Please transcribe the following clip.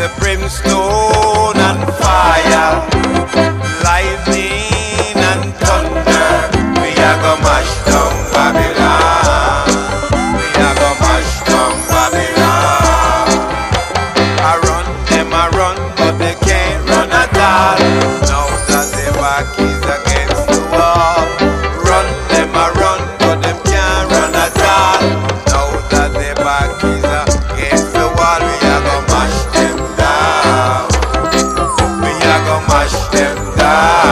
the brimstone and fire, lightning and thunder. We are gonna mash down Babylon. We are gonna mash down Babylon. I run, but they can't run at all. Now that their back is against the wall. Run, but them can't run at all. Now that their back is against the wall, we are gonna mash them down. We are gonna mash them down.